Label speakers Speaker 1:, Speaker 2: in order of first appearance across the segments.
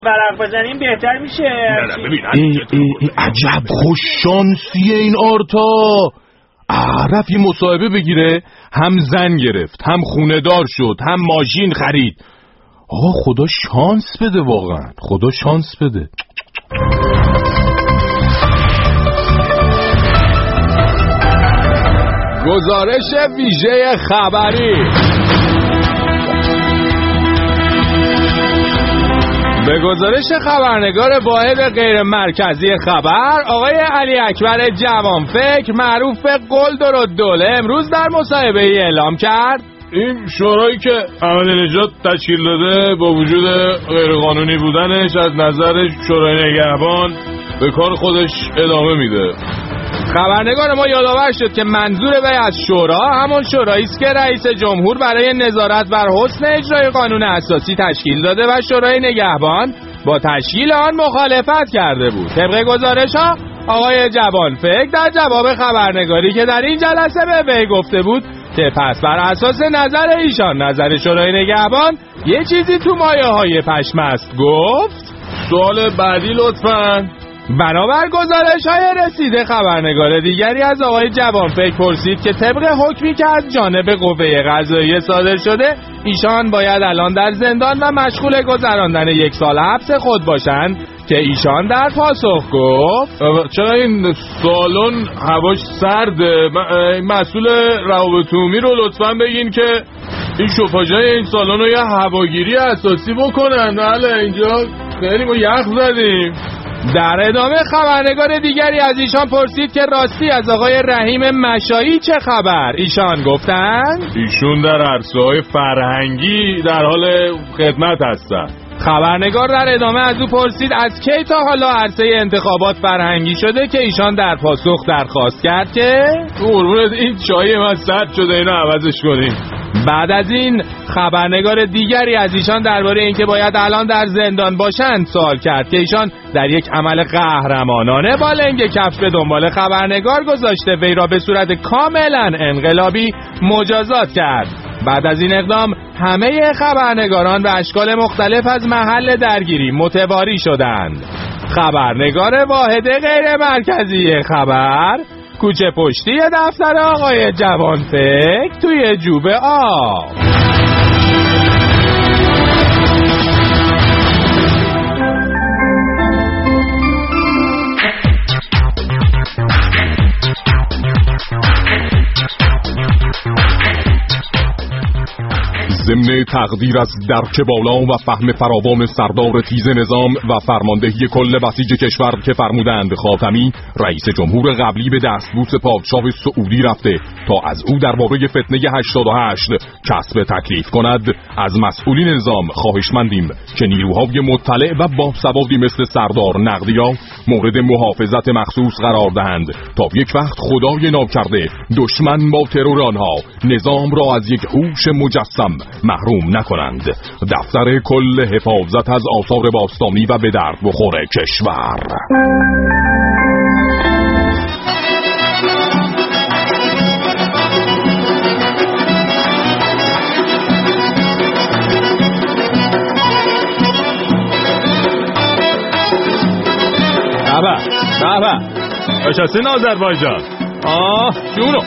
Speaker 1: ورق بزنیم بهتر میشه.
Speaker 2: نه ببین عجب خوش شانسیه این آرتا. رفت یه مصاحبه بگیره، هم زن گرفت، هم خونه دار شد، هم ماشین خرید. آقا خدا شانس بده، واقعا خدا شانس بده. گزارش ویژه خبری. به گزارش خبرنگار واحد غیر مرکزی خبر آقای علی اکبر جوانفکر معروف به قلدرالدوله امروز در مصاحبه ای اعلام کرد این شورایی که احمدی نژاد تشکیل داده با وجود غیرقانونی بودنش از نظر شورای نگهبان به کار خودش ادامه میده. خبرنگار ما یادآور شد که منظور وی از شورا همون شورایی است که رئیس جمهور برای نظارت بر حسن اجرای قانون اساسی تشکیل داده و شورای نگهبان با تشکیل آن مخالفت کرده بود. طبق گزارش‌ها آقای جوانفکر در جواب خبرنگاری که در این جلسه به وی گفته بود که پس بر اساس نظر ایشان نظر شورای نگهبان یه چیزی تو مایه‌های پشم است گفت. سوال بعدی لطفاً. بنابر گزارش‌های رسیده خبرنگار دیگری از آقای جوانفکر پرسید که طبق حکمی که از جانب قوه قضاییه صادر شده ایشان باید الان در زندان و مشغول گذراندن 1 سال حبس خود باشند که ایشان در پاسخ گفت چرا این سالن هواش سرده؟ مسئول روابط عمومی رو لطفاً بگین که این شوفاژهای این سالن رو یه هواگیری اساسی بکنن. بله اینجا خیلی ما یخ زدیم. در ادامه خبرنگار دیگری از ایشان پرسید که راستی از آقای رحیم مشایی چه خبر؟ ایشان گفتند ایشون در عرصه‌های فرهنگی در حال خدمت هستند. خبرنگار در ادامه از او پرسید از کی تا حالا عرصه انتخابات فرهنگی شده که ایشان در پاسخ درخواست کرد که قربونت این چای من سرد شده اینو عوضش کنیم. بعد از این خبرنگار دیگری از ایشان درباره اینکه باید الان در زندان باشند سوال کرد که ایشان در یک عمل قهرمانانه با لنگ کف به دنبال خبرنگار گذاشته وی را به صورت کاملا انقلابی مجازات کرد. بعد از این اقدام همه خبرنگاران به اشکال مختلف از محل درگیری متواری شدند. خبرنگار واحد غیر مرکزی خبر کوچه پشتی دفتر آقای جوانفکر توی جوب آب. ضمن تقدیر از درک بالا و فهم فراوان سردار تیز نظام و فرماندهی کل بسیج کشور که فرمودند خاتمی رئیس جمهور قبلی به دستبوس پادشاه سعودی رفته تا از او درباره فتنه 88 کسب تکلیف کند. از مسئولین نظام خواهشمندیم که نیروهای مطلع و باسوادی مثل سردار نقدیا مورد محافظت مخصوص قرار دهند تا یک وقت خدای ناکرده دشمن با ترور آنها نظام را از یک هوش مجسم محروم نکنند. دفتر کل حفاظت از آثار باستانی و به درد بخور کشور. بابا اشاسین آذربایجان جونو.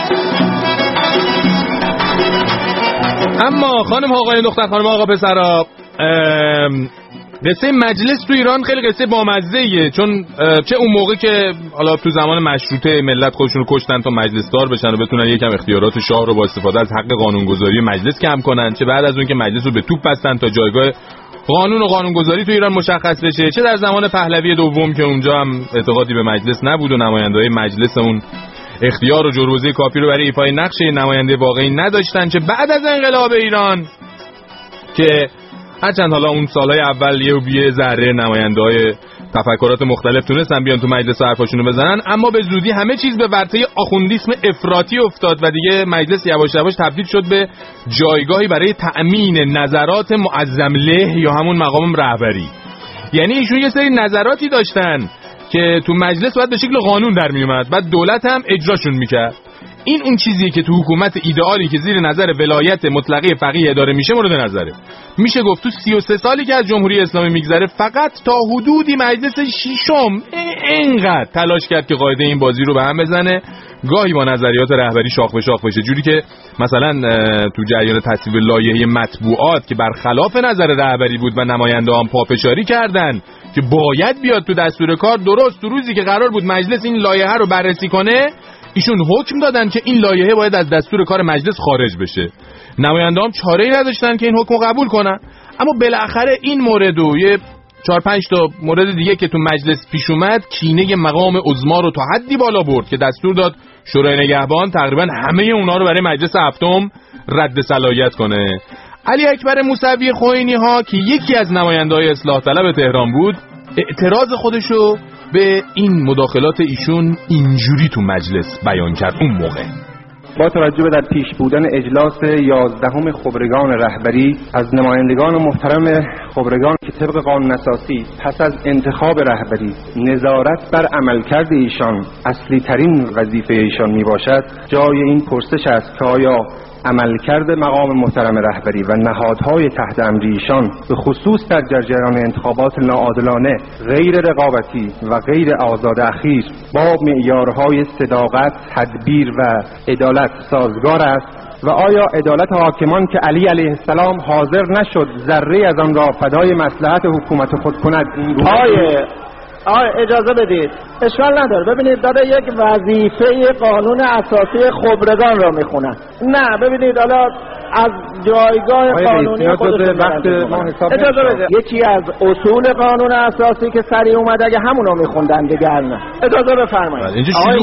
Speaker 2: اما خانم آقای دختر خانم آقا پسرا قصه مجلس تو ایران خیلی قصه بامزه‌ایه، چون چه اون موقع که حالا تو زمان مشروطه ملت خودشون رو کشتن تا مجلس دار بشن و بتونن یکم اختیارات شاه رو با استفاده از حق قانونگذاری مجلس کم کنن، چه بعد از اون که مجلس رو به توپ بستن تا جایگاه قانون و قانونگذاری تو ایران مشخص بشه، چه در زمان پهلوی دوم که اونجا هم اعتقادی به مجلس نبود و نماینده‌های مجلس اون اختیار و جروزه کافی رو برای ایفای نقش نماینده واقعی نداشتن، چه بعد از انقلاب ایران که هرچند حالا اون سالهای اول یه و بیه ذره نماینده‌های تفکرات مختلف تونستن بیان تو مجلس حرفاشونو بزنن، اما به زودی همه چیز به ورطه آخوندیسم افراطی افتاد و دیگه مجلس یواش یواش تبدیل شد به جایگاهی برای تأمین نظرات معظم له یا همون مقام رهبری. یعنی ایشون یه سری نظراتی داشتن که تو مجلس باید به شکل قانون در می اومد، بعد دولت هم اجراشون میکرد. این اون چیزیه که تو حکومت ایدئالی که زیر نظر ولایت مطلقه فقیه اداره میشه مورد نظره. میشه گفت تو 33 سالی که از جمهوری اسلامی میگذره فقط تا حدودی مجلس ششم اینقدر تلاش کرد که قاعده این بازی رو به هم بزنه، گاهی با نظریات رهبری شاخ به شاخ بشه، جوری که مثلا تو جریان تصویب لایحه مطبوعات که برخلاف نظر رهبری بود و نماینده‌ها پافشاری کردن که باید بیاد تو دستور کار، درست تو روزی که قرار بود مجلس این لایحه رو بررسی کنه ایشون حکم دادن که این لایحه باید از دستور کار مجلس خارج بشه. نماینده‌ها چاره‌ای نداشتن که این حکم رو قبول کنن. اما بالاخره این مورد و یه 4-5 تا مورد دیگه که تو مجلس پیش اومد کینه مقام عظما رو تا حدی بالا برد که دستور داد شورای نگهبان تقریبا همه اونا رو برای مجلس هفتم رد صلاحیت کنه. علی اکبر موسوی خوئینی ها که یکی از نماینده‌های اصلاح طلب تهران بود، اعتراض خودشو به این مداخلات ایشون اینجوری تو مجلس بیان کرد اون موقع.
Speaker 3: با توجه به در پیش بودن اجلاس 11 خبرگان رهبری از نمایندگان محترم خبرگان که طبق قانون اساسی پس از انتخاب رهبری نظارت بر عملکرد ایشان اصلی ترین وظیفه ایشان می باشد، جای این پرسش است که آیا عملکرد مقام محترم رهبری و نهادهای تحت امر ایشان به خصوص در جریان انتخابات ناعادلانه، غیر رقابتی و غیر آزاد اخیر با معیارهای صداقت، تدبیر و عدالت سازگار است و آیا عدالت حاکمان که علی علیه السلام حاضر نشد ذره از آن را فدای مصلحت حکومت خود کند؟
Speaker 4: اجازه بدید، اشکال نداره. ببینید داره یک وظیفه قانون اساسی خبرگان را میخونن. نه ببینید حالا از جایگاه قانونی خودتون
Speaker 3: وقت ما حساب
Speaker 4: اجازه بدید، یکی از اصول قانون اساسی که سریع اومد اگه همونو میخوندن دیگر نه. اجازه بفرمایید.
Speaker 2: آقای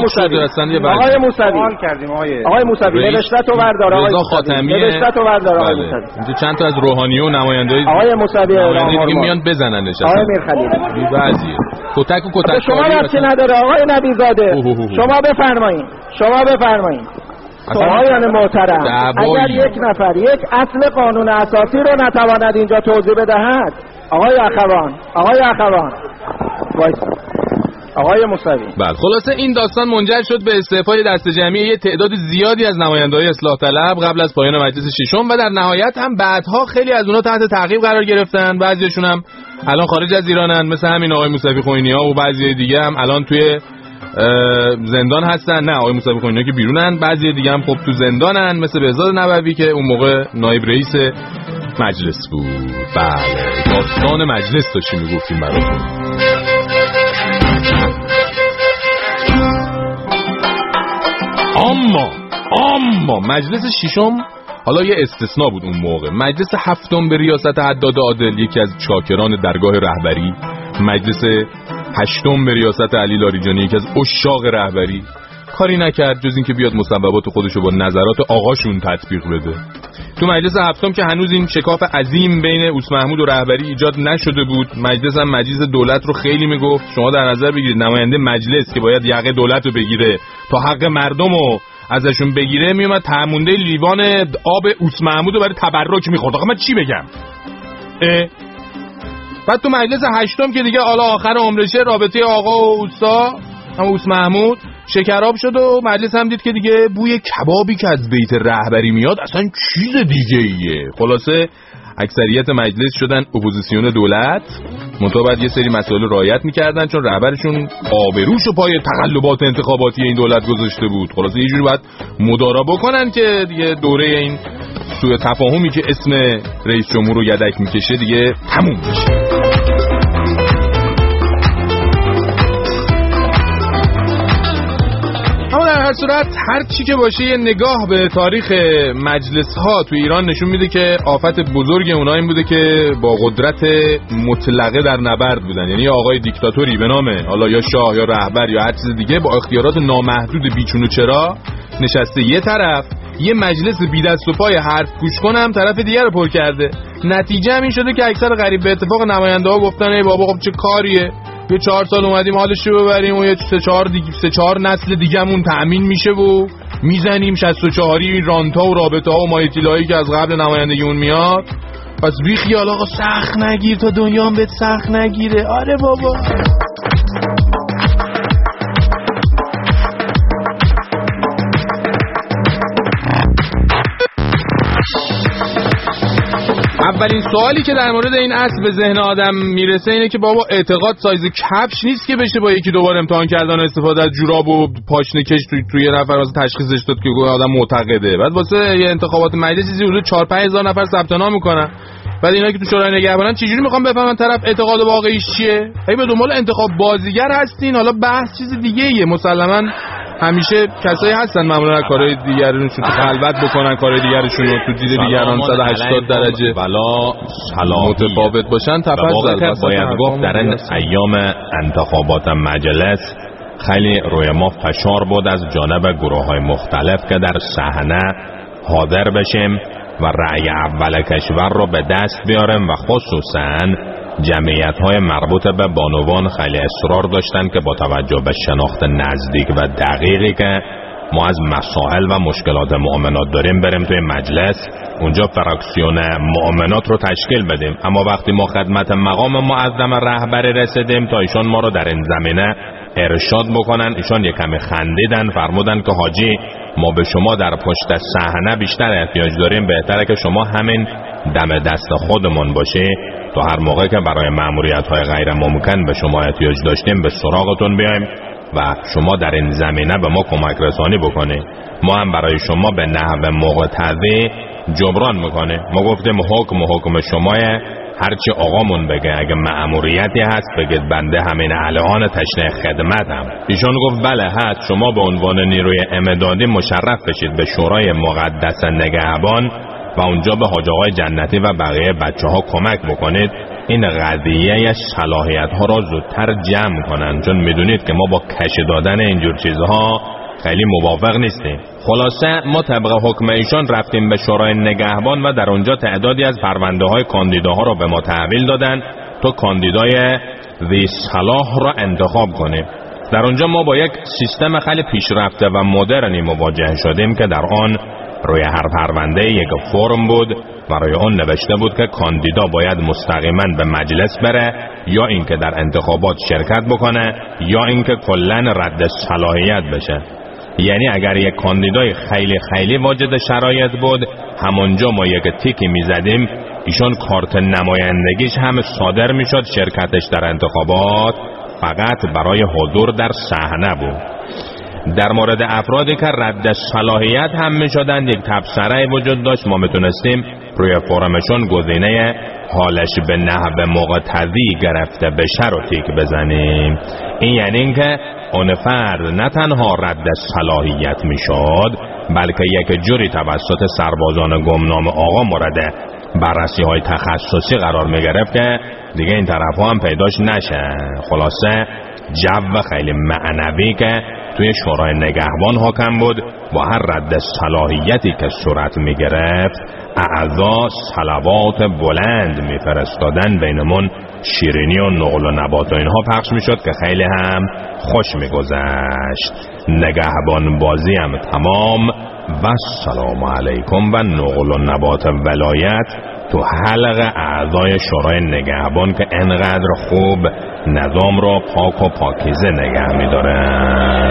Speaker 4: موسوی نوشته تو بردار. آقای
Speaker 2: خاتمی
Speaker 4: نوشته تو بردار. آقای موسوی
Speaker 2: اینجا چند تا از روحانی و نماینده‌های
Speaker 4: آقای موسوی
Speaker 2: میان بزنن نشستن.
Speaker 4: آقای میرخلیلی
Speaker 2: بعضی کتک
Speaker 4: شما ربطی نداره آقای نبیزاده. شما بفرمایید. آقایان محترم، اگر یک نفر یک اصل قانون اساسی رو نتواند اینجا توضیح بدهد، آقای اخوان آقای موسوی.
Speaker 2: بله، خلاصه این داستان منجر شد به استعفای دست جمعی یه تعداد زیادی از نماینده‌های اصلاح طلب قبل از پایان مجلس ششم و در نهایت هم بعدها خیلی از اونها تحت تعقیب قرار گرفتن. بعضیشون هم الان خارج از ایرانن، مثل همین آقای موسوی خوئینی ها، و بعضی دیگه هم الان توی زندان هستن. نه آقای موسوی خوئینی که بیرونن، بعضی دیگه هم خب تو زندانن، مثل بهزاد نبوی که اون موقع نایب رئیس مجلس بود. بله، داستان مجلس داشتیم میگفتیم براتون. اما مجلس ششم حالا یه استثناء بود اون موقع. مجلس هفتم به ریاست حداد عادل، یکی از چاکران درگاه رهبری، مجلس هشتم به ریاست علی لاریجانی، یکی از عشاق رهبری، کاری نکرد جز این که بیاد مصوبات خودشو با نظرات آقاشون تطبیق بده. تو مجلس هفتم که هنوز این شکاف عظیم بین اوس محمود و رهبری ایجاد نشده بود، مجلس هم مجلس دولت رو خیلی میگفت. شما در نظر بگیرید نماینده مجلس که باید یقه دولت رو بگیره تا حق مردم رو ازشون بگیره، میومد تهمونده لیوان آب اوس محمود رو برای تبرک میخورد. آخه من چی بگم؟ بعد تو مجلس هشتم که دیگه حالا آخر عمرشه، رابطه آقا و اوستا هم اوس محمود شکراب شد و مجلس هم دید که دیگه بوی کبابی که از بیت رهبری میاد اصلا چیز دیگه ایه. خلاصه اکثریت مجلس شدن اپوزیسیون دولت، منتها بعد یه سری مسائل رعایت میکردن چون رهبرشون آبروش و پای تقلبات انتخاباتی این دولت گذاشته بود. خلاصه یه جوری باید مدارا بکنن که دیگه دوره این سوء تفاهمی که اسم رئیس جمهور رو یدک میکشه دیگه تموم بشه. اما در هر صورت هر چی که باشه یه نگاه به تاریخ مجلس ها تو ایران نشون میده که آفت بزرگ اونها این بوده که با قدرت مطلقه در نبرد بودن. یعنی آقای دیکتاتوری به نام حالا یا شاه یا رهبر یا هر چیز دیگه با اختیارات نامحدود بیچون و چرا نشسته یه طرف، یه مجلس بی دست و پای حرف گوش کنم طرف دیگه رو پر کرده. نتیجه هم این شده که اکثر غریب به اتفاق نماینده ها گفتن ای بابا خب چه کاریه، یه 4 سال اومدیم حالش رو ببریم و یه 3-4 نسل دیگه‌مون تأمین میشه و میزنیم 64 رانتا و رابطه ها و مایتیلایی که از قبل نمایندگی اون میاد. پس بی خیال آقا سخت نگیر تا دنیا هم بهت سخت نگیره. آره بابا. اولین سوالی که در مورد این اصل به ذهن آدم میرسه اینه که بابا اعتقاد سایز کفش نیست که بشه با یکی دوبار امتحان کردن و استفاده از جوراب و پاشنه کش توی یه نفر واسه تشخیصش داد که آدم معتقده. بعد واسه یه انتخابات مجلس چیزی حدود 4-5 هزار نفر ثبت نام میکنن. بعد اینا که تو شورای نگهبانن چجوری میخوام بفهمن طرف اعتقاد واقعیش چیه؟ هی به دنبال انتخاب بازیگر هستین. حالا بحث چیز دیگه ایه. مسلماً همیشه کسایی هستن معمولا کارهای دیگرشون تو خلوت بکنن، کارهای دیگرشون رو تو دید دیگران 180 درجه
Speaker 5: بلا
Speaker 2: متفاوت باشن. تفضل.
Speaker 5: باید گفت در این ایام انتخابات مجلس خیلی روی ما فشار بود از جانب گروه‌های مختلف که در صحنه حاضر بشیم و رأی اول کشور رو به دست بیاریم و خصوصاً جمعیت‌های مربوط به بانوان خیلی اصرار داشتن که با توجه به شناخت نزدیک و دقیقی که ما از مسائل و مشکلات مؤمنات داریم بریم توی مجلس اونجا فراکسیون مؤمنات رو تشکیل بدیم. اما وقتی ما خدمت مقام معظم رهبری رسیدیم تا ایشان ما رو در این زمینه ارشاد بکنن، ایشان یک کمی خندیدن، فرمودن که حاجی ما به شما در پشت صحنه بیشتر احتیاج داریم، بهتره که شما همین دم دست خودمون باشی تا هر موقع که برای مأموریت‌های غیر ممکن به شما احتیاج داشتیم به سراغتون بیایم و شما در این زمینه به ما کمک رسانی بکنید. ما هم برای شما به نحو مقتضی جبران میکنه. ما گفتیم حکم شماه، هرچی آقامون بگه، اگه مأموریتی هست بگید بنده همین الان تشنه خدمتم. ایشون گفت بله هست، شما به عنوان نیروی امدادی مشرف بشید به شورای مقدس نگهبان و اونجا به حاج آقای جنتی و بقیه بچه‌ها کمک بکنید این قضیه صلاحیت ها را زودتر جمع کنن، چون میدونید که ما با کش دادن اینجور چیزها خیلی موافق نیستیم. خلاصه ما طبق حکم ایشان رفتیم به شورای نگهبان و در اونجا تعدادی از پرونده های کاندیداها را به ما تحویل دادن تا کاندیدای ذی صلاح را انتخاب کنیم. در اونجا ما با یک سیستم خیلی پیشرفته و مدرنی مواجه شدیم که در آن روی هر پرونده یک فرم بود و روی آن نوشته بود که کاندیدا باید مستقیما به مجلس بره یا اینکه در انتخابات شرکت بکنه یا اینکه کلاً رد صلاحیت بشه. یعنی اگر یک کاندیدای خیلی واجد شرایط بود همونجا ما یک تیکی میزدیم ایشون کارت نمایندگیش هم صادر میشد، شرکتش در انتخابات فقط برای حضور در صحنه بود. در مورد افرادی که رد صلاحیت هم می شدند یک تبصره وجود داشت، ما میتونستیم روی فرمشون گزینه حالش به نحو مقتضی گرفته بشه رو تیک بزنیم. این یعنی اینکه اون فرد نه تنها رد صلاحیت می شد بلکه یک جوری توسط سربازان گمنام آقا مورد بررسی های تخصصی قرار می گرفت که دیگه این طرف ها هم پیداش نشه. خلاصه جو خیلی معنوی که توی شورای نگهبان حاکم بود با هر رد صلاحیتی که صورت می گرفت اعضا صلوات بلند می فرستادن، بینمون شیرینی و نقل و نبات و اینها پخش می شد که خیلی هم خوش می گذشت. نگهبان بازی هم تمام و سلام علیکم و نقل و نبات ولایت تو حلق اعضای شورای نگهبان که انقدر خوب نظام را پاک و پاکیزه نگه می داره.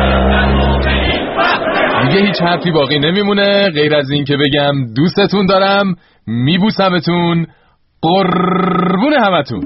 Speaker 2: دیگه هیچ حرفی باقی نمیمونه غیر از این که بگم دوستتون دارم، میبوسمتون، قربون همتون.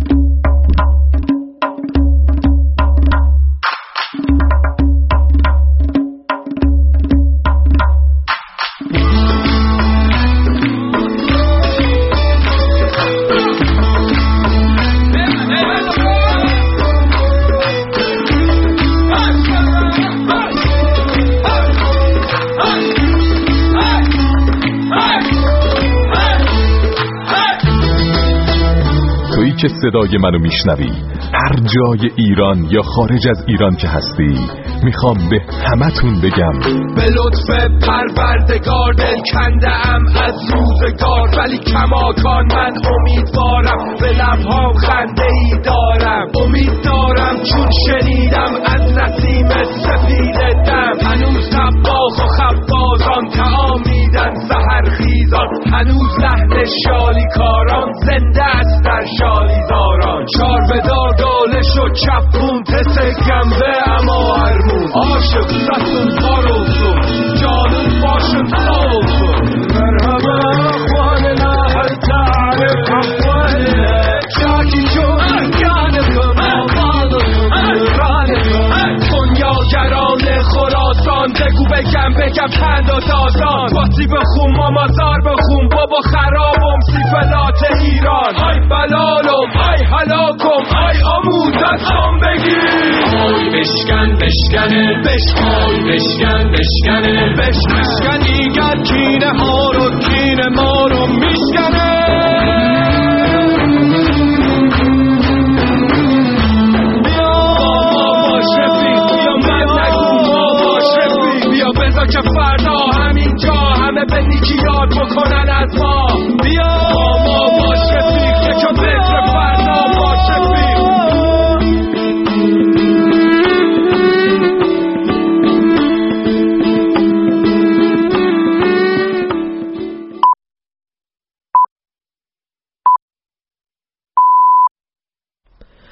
Speaker 6: که صدای منو میشنوی هر جای ایران یا خارج از ایران که هستی میخوام به همتون بگم
Speaker 7: به لطف پروردگار دل کنده ام از روزگار ولی کماکان من امیدوارم به لبهام خنده ای دارم، امید دارم چون شنیدم از نسیم سفید دم هنوز طباخ و خبازان طعام میدن سحرخیزان، هنوز لحن شالیکاران زنده است در شالیزاران، چار به داغالش و چپون تسه گنبه اما هرمون عاشق ستون پاروزون جانون باشم سالزون مرحبا اخواننا هل تعرف میگم پند و داستان باتی بخون مامازار بخون بابا خرابم سیفلات ایران آی بلالم آی هلاکم آی آموزتم بگیر آی بشکن بشکنه آی بشکن بشکنه بشکن دیگر کینه ها رو کینه ما رو میشکنه